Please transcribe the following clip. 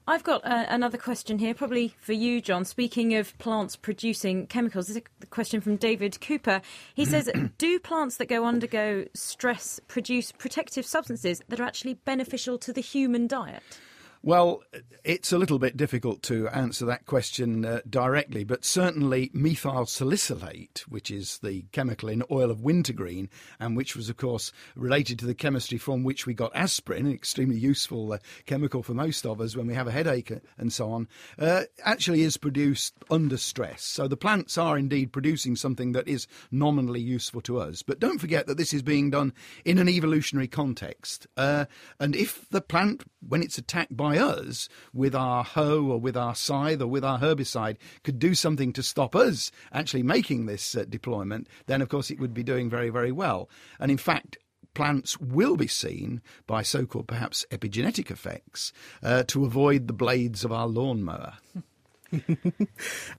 I've got another question here, probably for you, John. Speaking of plants producing chemicals, this is a question from David Cooper. He says, do plants that undergo stress produce protective substances that are actually beneficial to the human diet? Well, it's a little bit difficult to answer that question directly, but certainly methyl salicylate, which is the chemical in oil of wintergreen, and which was, of course, related to the chemistry from which we got aspirin, an extremely useful chemical for most of us when we have a headache and so on, actually is produced under stress. So the plants are indeed producing something that is nominally useful to us. But don't forget that this is being done in an evolutionary context. And if the plant, when it's attacked by us with our hoe or with our scythe or with our herbicide, could do something to stop us actually making this deployment, then of course it would be doing very, very well. And in fact, plants will be seen by so-called perhaps epigenetic effects to avoid the blades of our lawnmower.